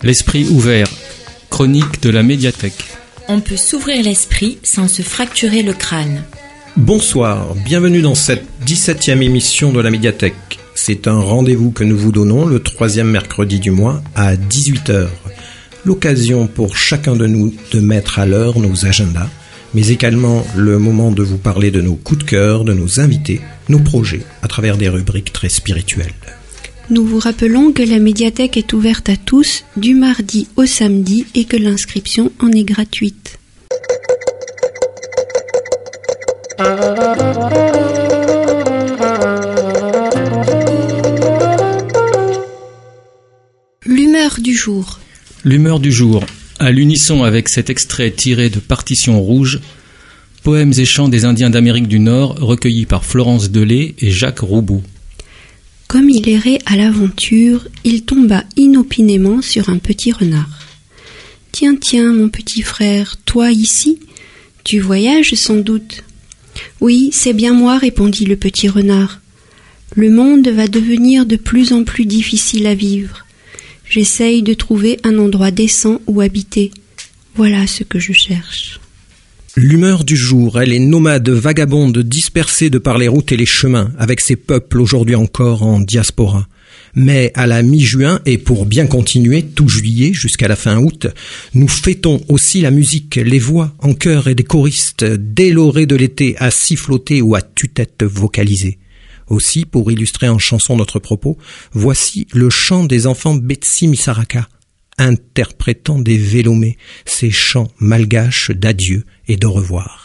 L'esprit ouvert, chronique de la médiathèque. On peut s'ouvrir l'esprit sans se fracturer le crâne. Bonsoir, bienvenue dans cette 17e émission de la médiathèque. C'est un rendez-vous que nous vous donnons le 3e mercredi du mois à 18h. L'occasion pour chacun de nous de mettre à l'heure nos agendas, mais également le moment de vous parler de nos coups de cœur, de nos invités, nos projets, à travers des rubriques très spirituelles. Nous vous rappelons que la médiathèque est ouverte à tous du mardi au samedi et que l'inscription en est gratuite. L'humeur du jour. L'humeur du jour, à l'unisson avec cet extrait tiré de Partition rouge, poèmes et chants des Indiens d'Amérique du Nord recueillis par Florence Delay et Jacques Roubaud. Comme il errait à l'aventure, il tomba inopinément sur un petit renard. « Tiens, tiens, mon petit frère, toi ici, tu voyages sans doute. »« Oui, c'est bien moi, répondit le petit renard. Le monde va devenir de plus en plus difficile à vivre. J'essaye de trouver un endroit décent où habiter. Voilà ce que je cherche. » L'humeur du jour, elle est nomade, vagabonde, dispersée de par les routes et les chemins, avec ses peuples aujourd'hui encore en diaspora. Mais à la mi-juin, et pour bien continuer, tout juillet jusqu'à la fin août, nous fêtons aussi la musique, les voix en chœur et des choristes, dès l'orée de l'été à siffloter ou à tue-tête vocaliser. Aussi, pour illustrer en chanson notre propos, voici le chant des enfants Betsi Misaraka, interprétant des vélomés, ces chants malgaches d'adieu et de revoir.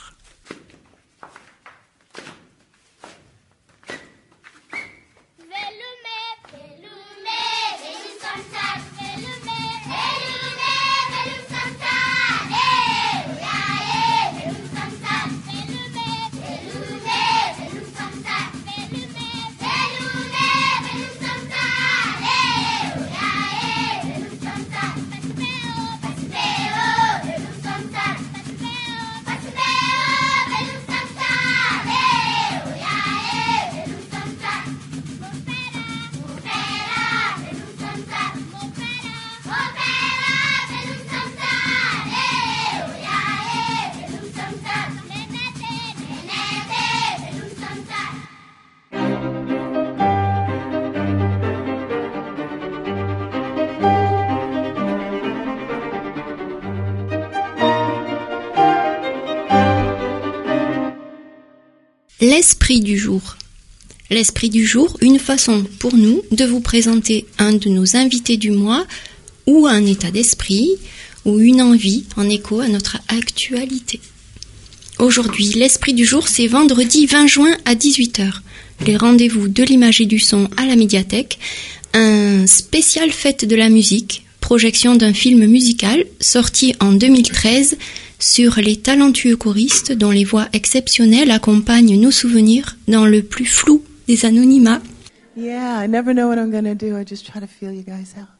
L'esprit du jour. L'esprit du jour, une façon pour nous de vous présenter un de nos invités du mois ou un état d'esprit ou une envie en écho à notre actualité. Aujourd'hui, l'esprit du jour, c'est vendredi 20 juin à 18h. Les rendez-vous de l'image et du son à la médiathèque, un spécial fête de la musique, projection d'un film musical sorti en 2013 sur les talentueux choristes dont les voix exceptionnelles accompagnent nos souvenirs dans le plus flou des anonymats. Yeah, I never know what I'm gonna do. I just try to feel you guys out.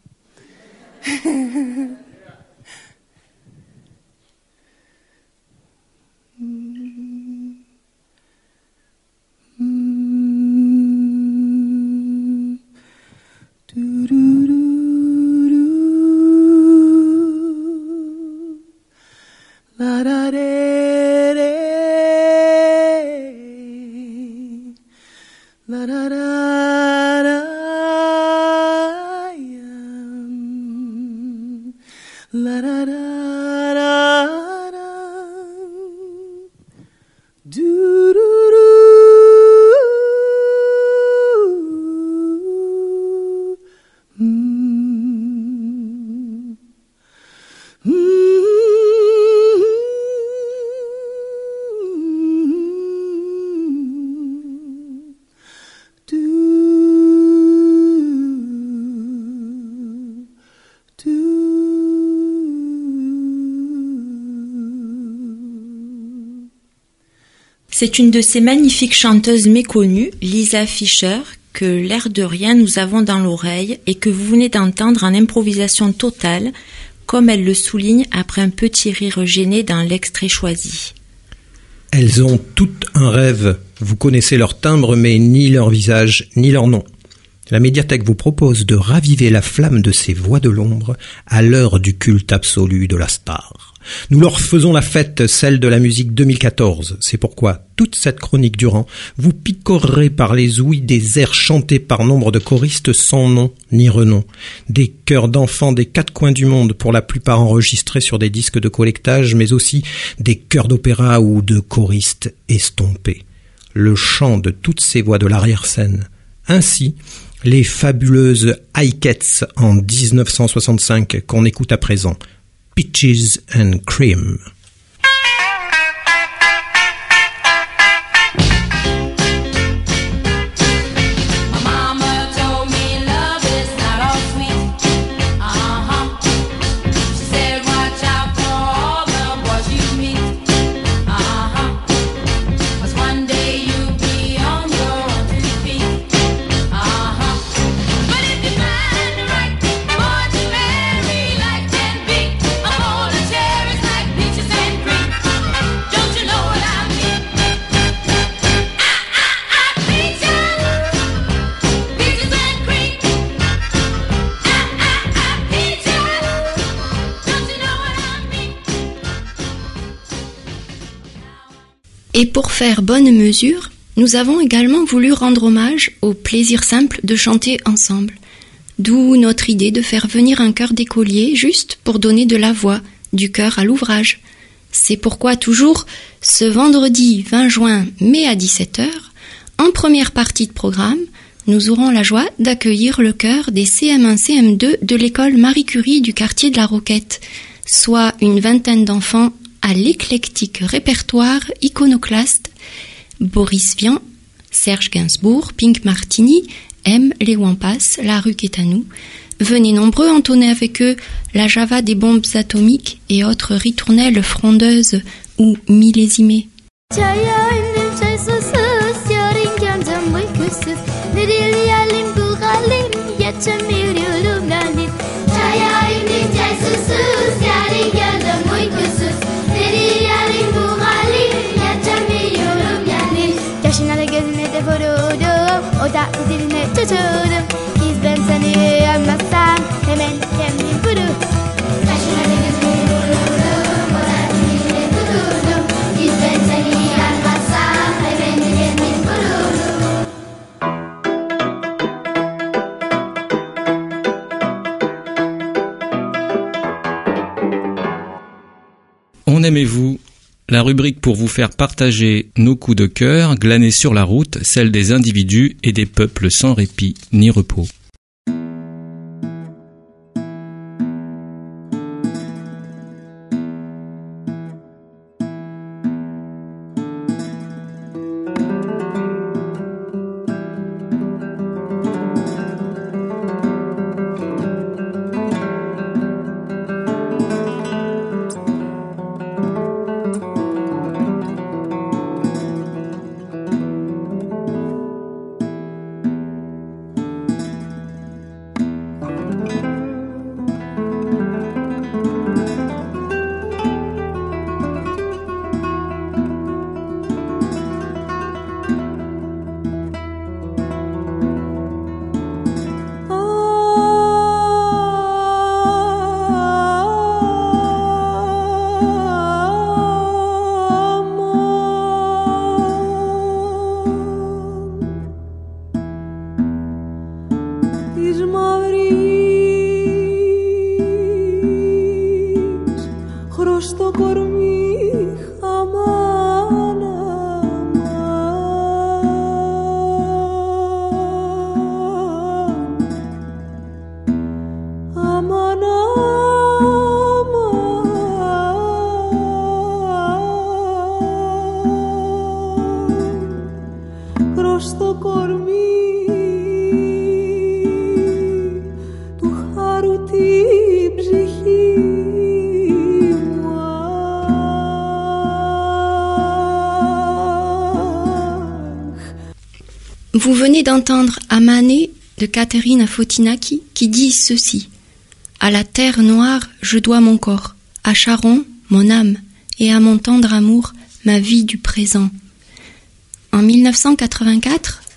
La da de de, la da da da, la da da da da, do do C'est une de ces magnifiques chanteuses méconnues, Lisa Fischer, que l'air de rien nous avons dans l'oreille et que vous venez d'entendre en improvisation totale, comme elle le souligne après un petit rire gêné dans l'extrait choisi. Elles ont toutes un rêve. Vous connaissez leur timbre, mais ni leur visage, ni leur nom. La médiathèque vous propose de raviver la flamme de ces voix de l'ombre à l'heure du culte absolu de la star. Nous leur faisons la fête, celle de la musique 2014. C'est pourquoi, toute cette chronique durant, vous picorerez par les ouïes des airs chantés par nombre de choristes sans nom ni renom. Des chœurs d'enfants des quatre coins du monde, pour la plupart enregistrés sur des disques de collectage, mais aussi des chœurs d'opéra ou de choristes estompés. Le chant de toutes ces voix de l'arrière-scène. Ainsi, les fabuleuses Ikettes en 1965 qu'on écoute à présent. Peaches and Cream. Et pour faire bonne mesure, nous avons également voulu rendre hommage au plaisir simple de chanter ensemble. D'où notre idée de faire venir un chœur d'écoliers juste pour donner de la voix, du cœur à l'ouvrage. C'est pourquoi toujours, ce vendredi 20 juin, mais à 17h, en première partie de programme, nous aurons la joie d'accueillir le chœur des CM1-CM2 de l'école Marie Curie du quartier de la Roquette, soit une vingtaine d'enfants à l'éclectique répertoire iconoclaste, Boris Vian, Serge Gainsbourg, Pink Martini, M, les Wampas, La rue qui est à nous. Venez nombreux entonner avec eux la Java des bombes atomiques et autres ritournelles frondeuses ou millésimées. On aimez-vous, la rubrique pour vous faire partager nos coups de cœur glanés sur la route, celle des individus et des peuples sans répit ni repos. Vous venez d'entendre Amané de Caterina Fotinaki qui dit ceci. À la terre noire, je dois mon corps, à Charon, mon âme, et à mon tendre amour, ma vie du présent. En 1984,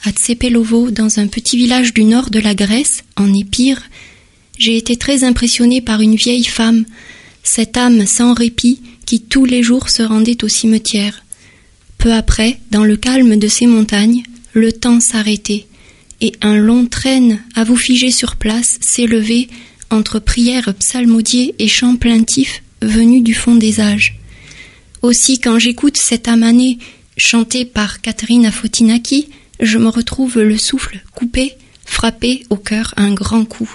à Tsepelovo, dans un petit village du nord de la Grèce, en Épire, j'ai été très impressionnée par une vieille femme, cette âme sans répit qui tous les jours se rendait au cimetière. Peu après, dans le calme de ces montagnes, le temps s'arrêtait, et un long traîne à vous figer sur place s'élevait entre prières psalmodiées et chants plaintifs venus du fond des âges. Aussi, quand j'écoute cette amanée chantée par Katerina Fotinaki, je me retrouve le souffle coupé, frappé au cœur un grand coup.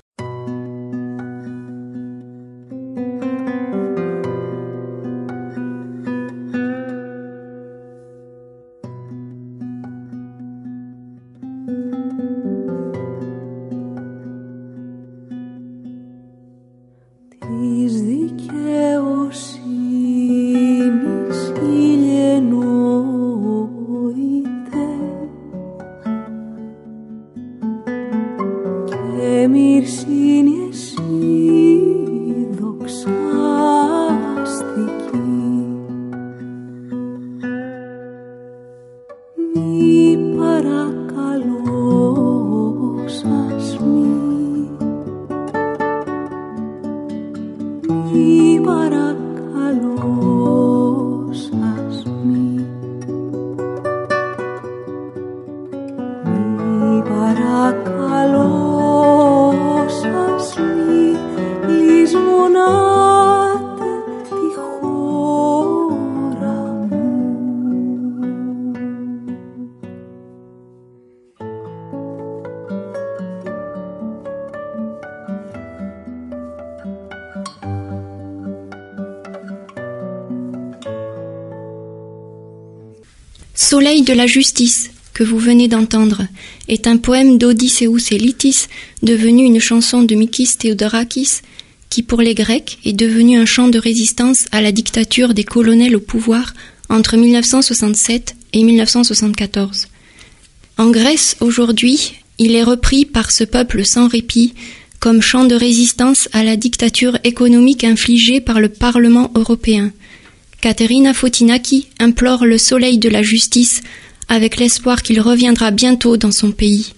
Soleil de la justice, que vous venez d'entendre, est un poème d'Odysseus et Lytis, devenu une chanson de Mikis Theodorakis, qui pour les Grecs est devenu un chant de résistance à la dictature des colonels au pouvoir entre 1967 et 1974. En Grèce, aujourd'hui, il est repris par ce peuple sans répit comme chant de résistance à la dictature économique infligée par le Parlement européen. Katerina Fotinaki implore le soleil de la justice avec l'espoir qu'il reviendra bientôt dans son pays.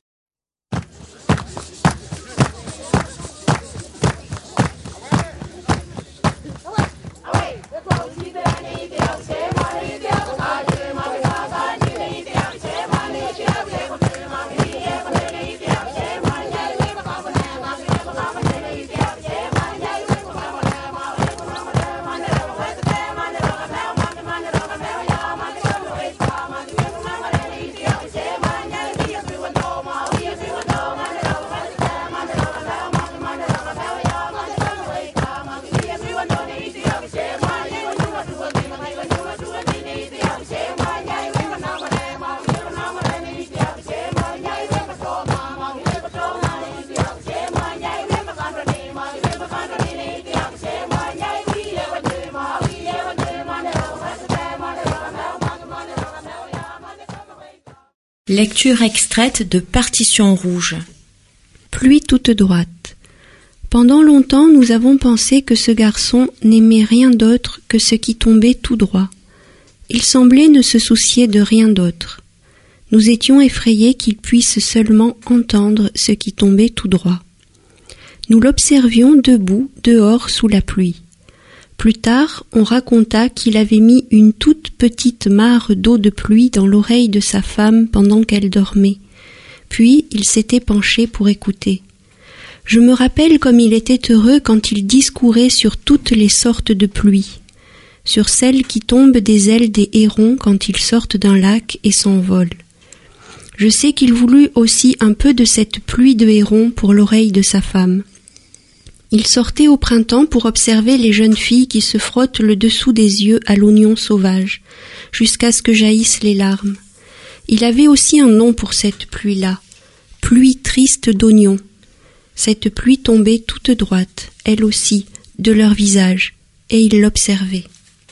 Lecture extraite de Partition rouge. Pluie toute droite. Pendant longtemps, nous avons pensé que ce garçon n'aimait rien d'autre que ce qui tombait tout droit. Il semblait ne se soucier de rien d'autre. Nous étions effrayés qu'il puisse seulement entendre ce qui tombait tout droit. Nous l'observions debout, dehors, sous la pluie. Plus tard, on raconta qu'il avait mis une toute petite mare d'eau de pluie dans l'oreille de sa femme pendant qu'elle dormait. Puis, il s'était penché pour écouter. Je me rappelle comme il était heureux quand il discourait sur toutes les sortes de pluies, sur celles qui tombent des ailes des hérons quand ils sortent d'un lac et s'envolent. Je sais qu'il voulut aussi un peu de cette pluie de hérons pour l'oreille de sa femme. Il sortait au printemps pour observer les jeunes filles qui se frottent le dessous des yeux à l'oignon sauvage, jusqu'à ce que jaillissent les larmes. Il avait aussi un nom pour cette pluie-là, pluie triste d'oignons. Cette pluie tombait toute droite, elle aussi, de leur visage, et il l'observait.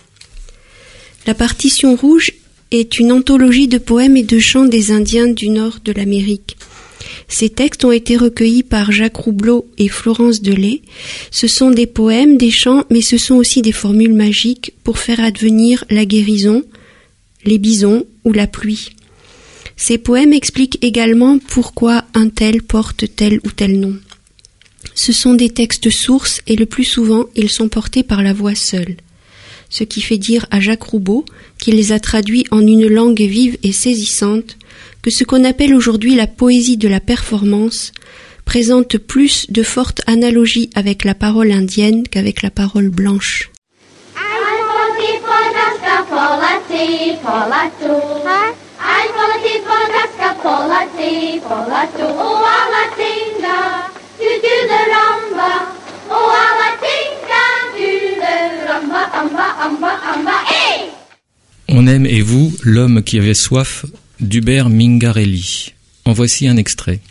La partition rouge est une anthologie de poèmes et de chants des Indiens du nord de l'Amérique. Ces textes ont été recueillis par Jacques Roublot et Florence Delay. Ce sont des poèmes, des chants, mais ce sont aussi des formules magiques pour faire advenir la guérison, les bisons ou la pluie. Ces poèmes expliquent également pourquoi un tel porte tel ou tel nom. Ce sont des textes sources et le plus souvent, ils sont portés par la voix seule. Ce qui fait dire à Jacques Roubaud, qui les a traduits en une langue vive et saisissante, que ce qu'on appelle aujourd'hui la poésie de la performance présente plus de fortes analogies avec la parole indienne qu'avek la parole blanche. On aime et vous l'homme qui avait soif d'Hubert Mingarelli. En voici un extrait.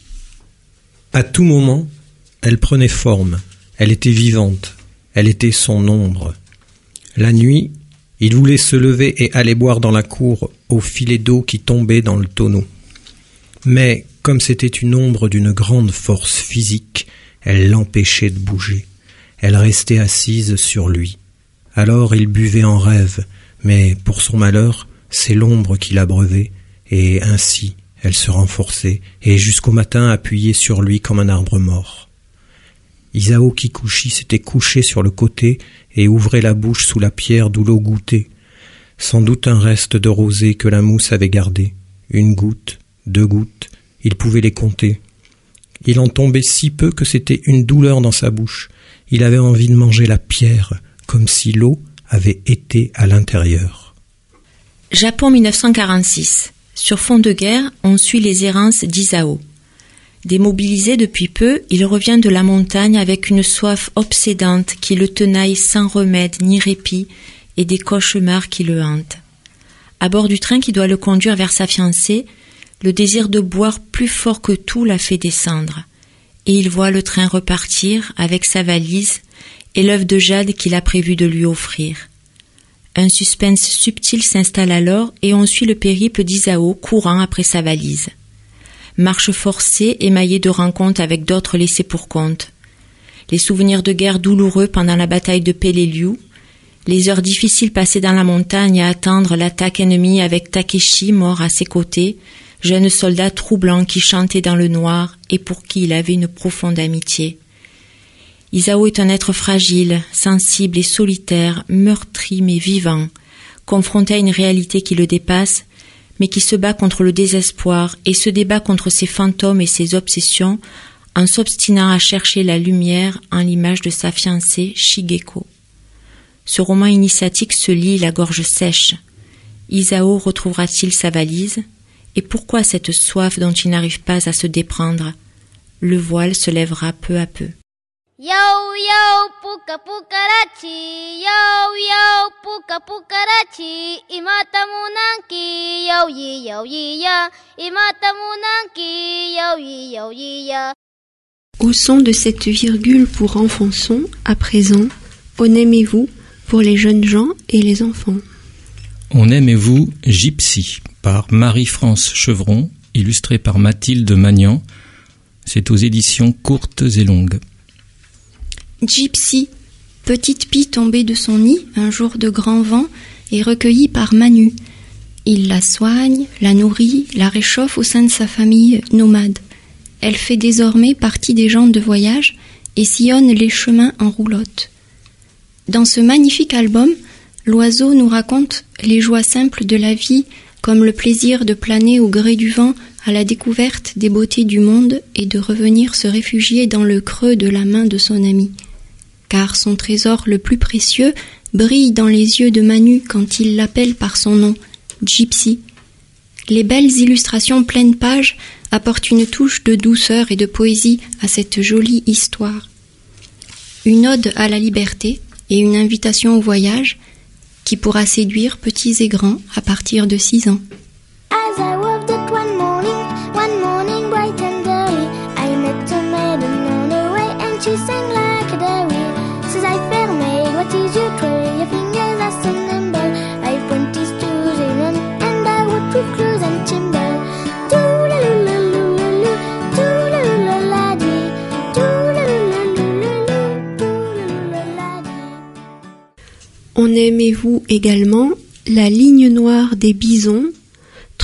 À tout moment, elle prenait forme, elle était vivante, elle était son ombre. La nuit, il voulait se lever et aller boire dans la cour au filet d'eau qui tombait dans le tonneau. Mais, comme c'était une ombre d'une grande force physique, elle l'empêchait de bouger. Elle restait assise sur lui. Alors il buvait en rêve, mais pour son malheur, c'est l'ombre qui l'abreuvait, et ainsi elle se renforçait, et jusqu'au matin appuyée sur lui comme un arbre mort. Isao Kikuchi s'était couché sur le côté et ouvrait la bouche sous la pierre d'où l'eau goûtait. Sans doute un reste de rosée que la mousse avait gardé. 1 goutte, 2 gouttes, il pouvait les compter. Il en tombait si peu que c'était une douleur dans sa bouche. Il avait envie de manger la pierre, comme si l'eau avait été à l'intérieur. Japon 1946. Sur fond de guerre, on suit les errances d'Isao. Démobilisé depuis peu, il revient de la montagne avec une soif obsédante qui le tenaille sans remède ni répit et des cauchemars qui le hantent. À bord du train qui doit le conduire vers sa fiancée, le désir de boire plus fort que tout l'a fait descendre. Et il voit le train repartir avec sa valise et l'œuf de jade qu'il a prévu de lui offrir. Un suspense subtil s'installe alors et on suit le périple d'Isao courant après sa valise. Marche forcée émaillée de rencontres avec d'autres laissés pour compte. Les souvenirs de guerre douloureux pendant la bataille de Peleliu, les heures difficiles passées dans la montagne à attendre l'attaque ennemie avec Takeshi mort à ses côtés, jeune soldat troublant qui chantait dans le noir et pour qui il avait une profonde amitié. Isao est un être fragile, sensible et solitaire, meurtri mais vivant, confronté à une réalité qui le dépasse, mais qui se bat contre le désespoir et se débat contre ses fantômes et ses obsessions en s'obstinant à chercher la lumière en l'image de sa fiancée Shigeko. Ce roman initiatique se lit la gorge sèche. Isao retrouvera-t-il sa valise? Et pourquoi cette soif dont il n'arrive pas à se déprendre? Le voile se lèvera peu à peu. Yo yo puka pukarachi, yo yo puka pukarachi, imatamunanki, yo yi ya, imatamunanki, yo yi ya. Au son de cette virgule pour enfants-son, à présent, on aimez-vous pour les jeunes gens et les enfants. On aimez-vous Gypsy par Marie-France Chevron, illustré par Mathilde Magnan. C'est aux éditions Courtes et Longues. Gypsy, petite pie tombée de son nid un jour de grand vent et recueillie par Manu. Il la soigne, la nourrit, la réchauffe au sein de sa famille nomade. Elle fait désormais partie des gens de voyage et sillonne les chemins en roulotte. Dans ce magnifique album, l'oiseau nous raconte les joies simples de la vie, comme le plaisir de planer au gré du vent à la découverte des beautés du monde et de revenir se réfugier dans le creux de la main de son ami. Car son trésor le plus précieux brille dans les yeux de Manu quand il l'appelle par son nom, Gypsy. Les belles illustrations pleines pages apportent une touche de douceur et de poésie à cette jolie histoire. Une ode à la liberté et une invitation au voyage qui pourra séduire petits et grands à partir de 6 ans. As I walked it one morning bright and early, I met a maiden on the way and she sang like a dairy. Says I fair maid, what is your trade? Your fingers are so nimble. I've 20 stews in and I work with clothes and timber. Toodaloo-loo-loo-loo, toodaloo-loo-la-dee, toodaloo-loo-loo-loo, toodaloo-loo-la-dee. On aimez-vous également la ligne noire des bisons,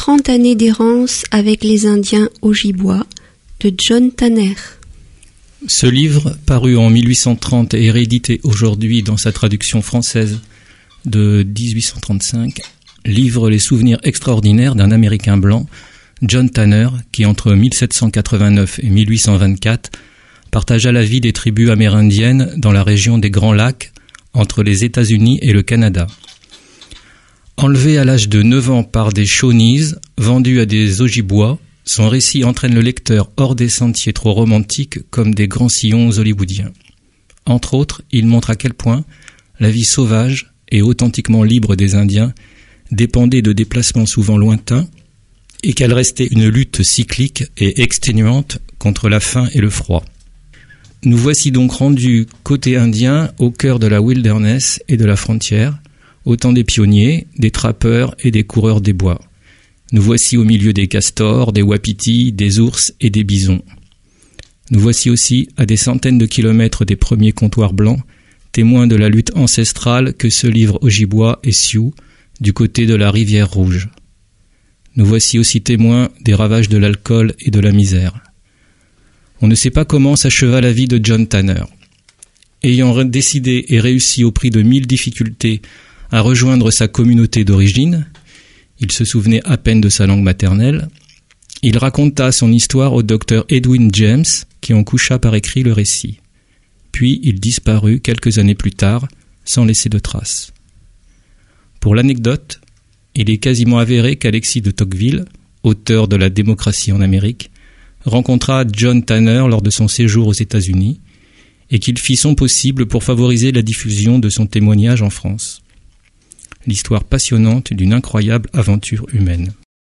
30 années d'errance avec les Indiens Ojibwa de John Tanner. Ce livre, paru en 1830 et réédité aujourd'hui dans sa traduction française de 1835, livre les souvenirs extraordinaires d'un Américain blanc, John Tanner, qui entre 1789 et 1824 partagea la vie des tribus amérindiennes dans la région des Grands Lacs, entre les États-Unis et le Canada. Enlevé à l'âge de 9 ans par des Shawnees, vendus à des Ojibwa, son récit entraîne le lecteur hors des sentiers trop romantiques comme des grands sillons hollywoodiens. Entre autres, il montre à quel point la vie sauvage et authentiquement libre des Indiens dépendait de déplacements souvent lointains et qu'elle restait une lutte cyclique et exténuante contre la faim et le froid. Nous voici donc rendus côté indien, au cœur de la wilderness et de la frontière, au temps des pionniers, des trappeurs et des coureurs des bois. Nous voici au milieu des castors, des wapitis, des ours et des bisons. Nous voici aussi à des centaines de kilomètres des premiers comptoirs blancs, témoins de la lutte ancestrale que se livrent Ojibwa et Sioux du côté de la rivière Rouge. Nous voici aussi témoins des ravages de l'alcool et de la misère. On ne sait pas comment s'acheva la vie de John Tanner. Ayant décidé et réussi au prix de 1000 difficultés à rejoindre sa communauté d'origine, il se souvenait à peine de sa langue maternelle, il raconta son histoire au docteur Edwin James, qui en coucha par écrit le récit. Puis il disparut quelques années plus tard, sans laisser de traces. Pour l'anecdote, il est quasiment avéré qu'Alexis de Tocqueville, auteur de La démocratie en Amérique, rencontra John Tanner lors de son séjour aux États-Unis et qu'il fit son possible pour favoriser la diffusion de son témoignage en France. L'histoire passionnante d'une incroyable aventure humaine.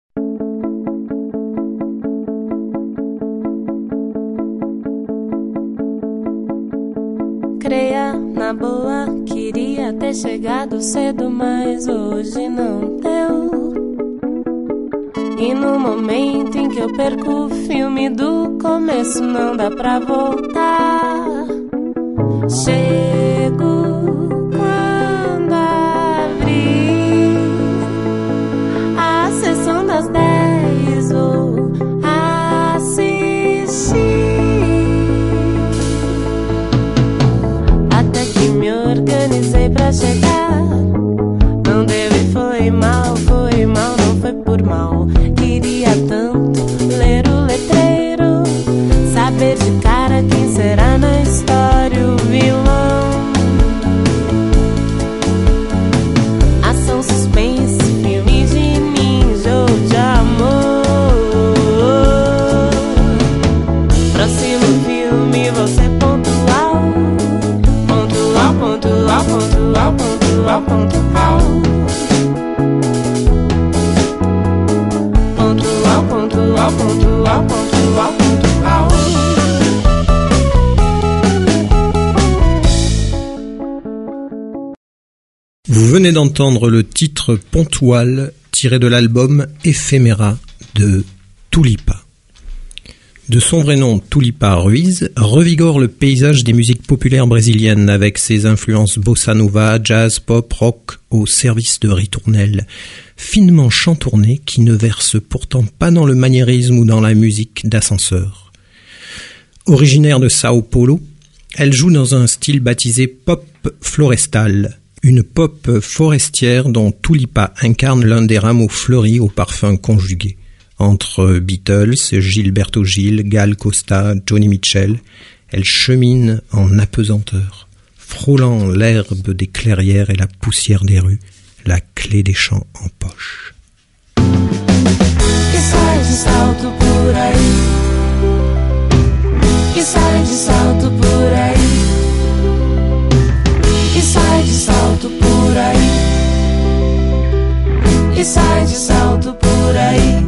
Creia na boa, queria ter chegado cedo, mas hoje não deu. E no momento em que eu perco o filme do começo, não dá pra voltar. Chego quando abrir a sessão das 10, vou assistir. Até que me organizei pra chegar. Não deu e foi mal, não foi por mal. Queria tanto ler o letreiro, saber de cara quem será na história o vilão. Ação, suspense, filme de ninja ou de amor. Próximo filme vou ser pontual. Pontual, pontual, pontual, pontual, pontual. Pontual, pontual, pontual, pontual. Vous venez d'entendre le titre Pontual tiré de l'album Ephéméra de Tulipa. De son vrai nom, Tulipa Ruiz revigore le paysage des musiques populaires brésiliennes avec ses influences bossa nova, jazz, pop, rock au service de ritournelles finement chantournées qui ne versent pourtant pas dans le maniérisme ou dans la musique d'ascenseur. Originaire de Sao Paulo, elle joue dans un style baptisé pop florestal, une pop forestière dont Tulipa incarne l'un des rameaux fleuris au parfum conjugué. Entre Beatles, Gilberto Gil, Gal Costa, Johnny Mitchell, elle chemine en apesanteur, frôlant l'herbe des clairières et la poussière des rues, la clé des champs en poche. Que sai de salto por aí, que sai de salto por aí, que sai de salto por aí, que sai de salto por aí.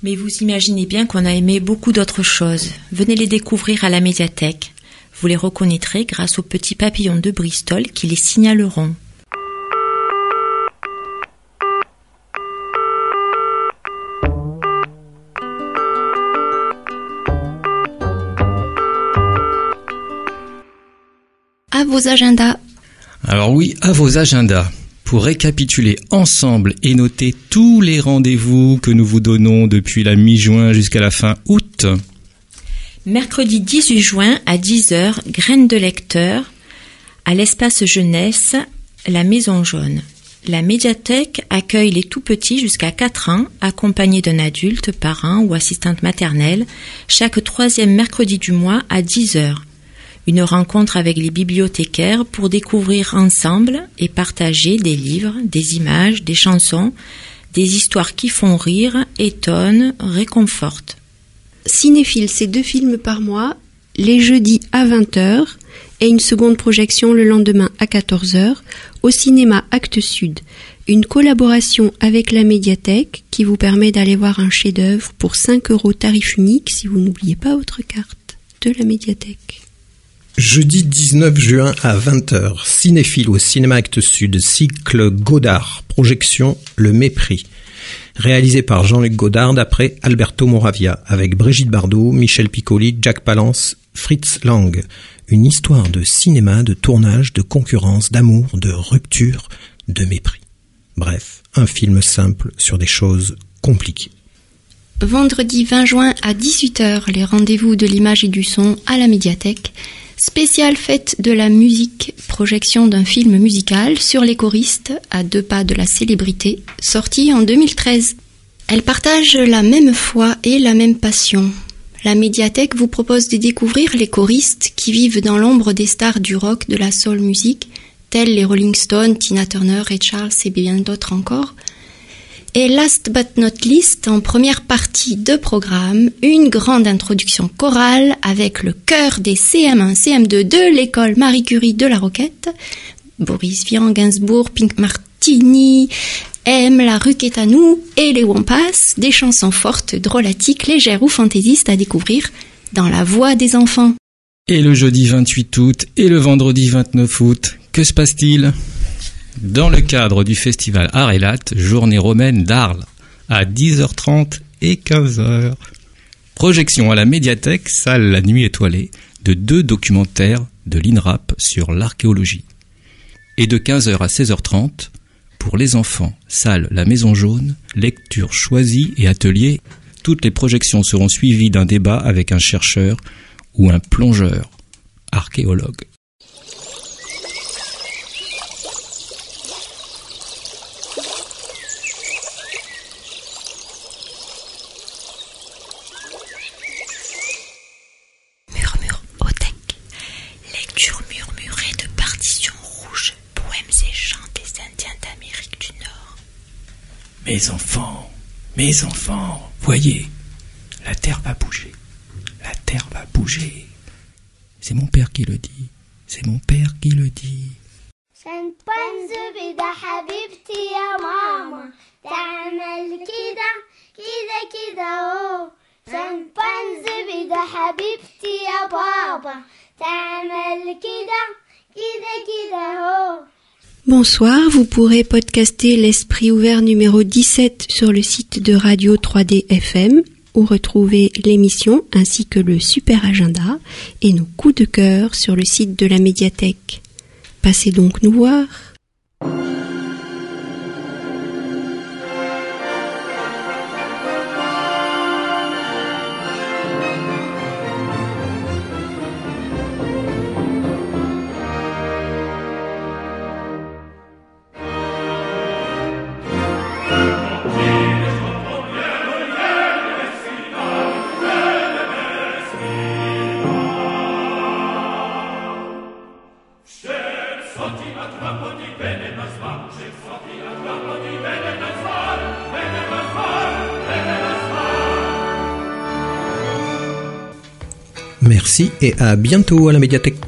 Mais vous imaginez bien qu'on a aimé beaucoup d'autres choses. Venez les découvrir à la médiathèque. Vous les reconnaîtrez grâce aux petits papillons de Bristol qui les signaleront. À vos agendas. Alors oui, à vos agendas. Pour récapituler ensemble et noter tous les rendez-vous que nous vous donnons depuis la mi-juin jusqu'à la fin août. Mercredi 18 juin à 10h, Graines de lecteur, à l'espace jeunesse, la Maison Jaune. La médiathèque accueille les tout-petits jusqu'à 4 ans, accompagnés d'un adulte, parent ou assistante maternelle, chaque 3e mercredi du mois à 10h. Une rencontre avec les bibliothécaires pour découvrir ensemble et partager des livres, des images, des chansons, des histoires qui font rire, étonnent, réconfortent. Cinéphile, c'est 2 films par mois, les jeudis à 20h et une seconde projection le lendemain à 14h au cinéma Actes Sud. Une collaboration avec la médiathèque qui vous permet d'aller voir un chef-d'œuvre pour 5 € tarif unique si vous n'oubliez pas votre carte de la médiathèque. Jeudi 19 juin à 20h, Cinéphile au cinéma Actes Sud, cycle Godard, projection Le Mépris. Réalisé par Jean-Luc Godard d'après Alberto Moravia, avec Brigitte Bardot, Michel Piccoli, Jack Palance, Fritz Lang. Une histoire de cinéma, de tournage, de concurrence, d'amour, de rupture, de mépris. Bref, un film simple sur des choses compliquées. Vendredi 20 juin à 18h, les rendez-vous de l'image et du son à la médiathèque. Spéciale fête de la musique, projection d'un film musical sur les choristes à 2 pas de la célébrité, sorti en 2013. Elles partagent la même foi et la même passion. La médiathèque vous propose de découvrir les choristes qui vivent dans l'ombre des stars du rock, de la soul music, tels les Rolling Stones, Tina Turner, Ray Charles et bien d'autres encore. Et last but not least, en première partie de programme, une grande introduction chorale avec le chœur des CM1, CM2 de l'école Marie Curie de la Roquette, Boris Vian, Gainsbourg, Pink Martini, M, La Rue est à nous et les Wampas, des chansons fortes, drôlatiques, légères ou fantaisistes à découvrir dans la voix des enfants. Et le jeudi 28 août et le vendredi 29 août, que se passe-t-il ? Dans le cadre du festival Art et Latte, journée romaine d'Arles, à 10h30 et 15h. Projection à la médiathèque, salle La Nuit étoilée, de 2 documentaires de l'INRAP sur l'archéologie. Et de 15h à 16h30, pour les enfants, salle La Maison Jaune, lecture choisie et atelier. Toutes les projections seront suivies d'un débat avec un chercheur ou un plongeur, archéologue. Lecture murmurée de partitions rouges, poèmes et chants des Indiens d'Amérique du Nord. Mes enfants, voyez, la terre va bouger, la terre va bouger. C'est mon père qui le dit, c'est mon père qui le dit. شمبانزي ده حبيبتي يا ماما تعمل كده كده كده اهو شمبانزي ده حبيبتي يا بابا تعمل كده كده كده اهو. Bonsoir, vous pourrez podcaster l'Esprit ouvert numéro 17 sur le site de Radio 3D FM où retrouver l'émission ainsi que le super agenda et nos coups de cœur sur le site de la médiathèque. Passez donc nous voir. Merci et à bientôt à la médiathèque.